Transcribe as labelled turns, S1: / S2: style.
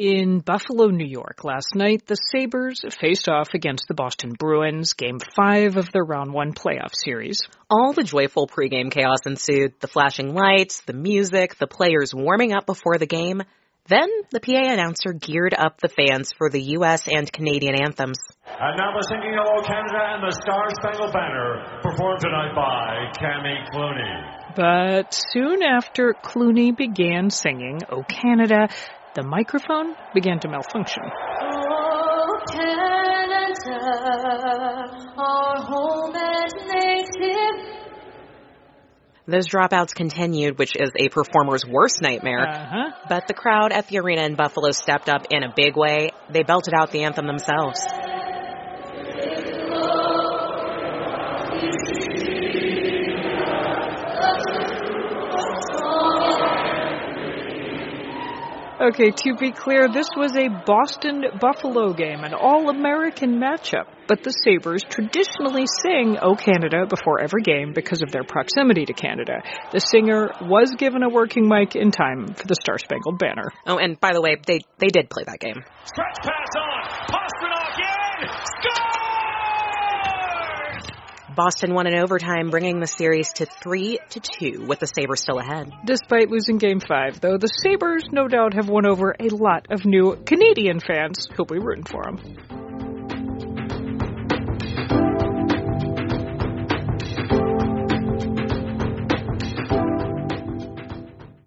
S1: In Buffalo, New York, last night, the Sabres faced off against the Boston Bruins, Game 5 of their Round 1 playoff series.
S2: All the joyful pregame chaos ensued, the flashing lights, the music, the players warming up before the game. Then the PA announcer geared up the fans for the U.S. and Canadian anthems.
S3: And now the singing of O Canada and the Star-Spangled Banner, performed tonight by Cammy Clooney.
S1: But soon after Clooney began singing O Canada, the microphone began to malfunction.
S4: Oh, Canada, our home and native.
S2: Those dropouts continued, which is a performer's worst nightmare. But the crowd at the arena in Buffalo stepped up in a big way. They belted out the anthem themselves.
S1: Okay, to be clear, this was a Boston-Buffalo game, an all-American matchup. But the Sabres traditionally sing O Canada before every game because of their proximity to Canada. The singer was given a working mic in time for the Star-Spangled Banner.
S2: Oh, and by the way, they did play that game.
S3: Stretch pass on, Pastrnak in, score!
S2: Boston won in overtime, bringing the series to 3-2, with the Sabres still ahead.
S1: Despite losing Game 5, though, the Sabres no doubt have won over a lot of new Canadian fans who'll be rooting for them.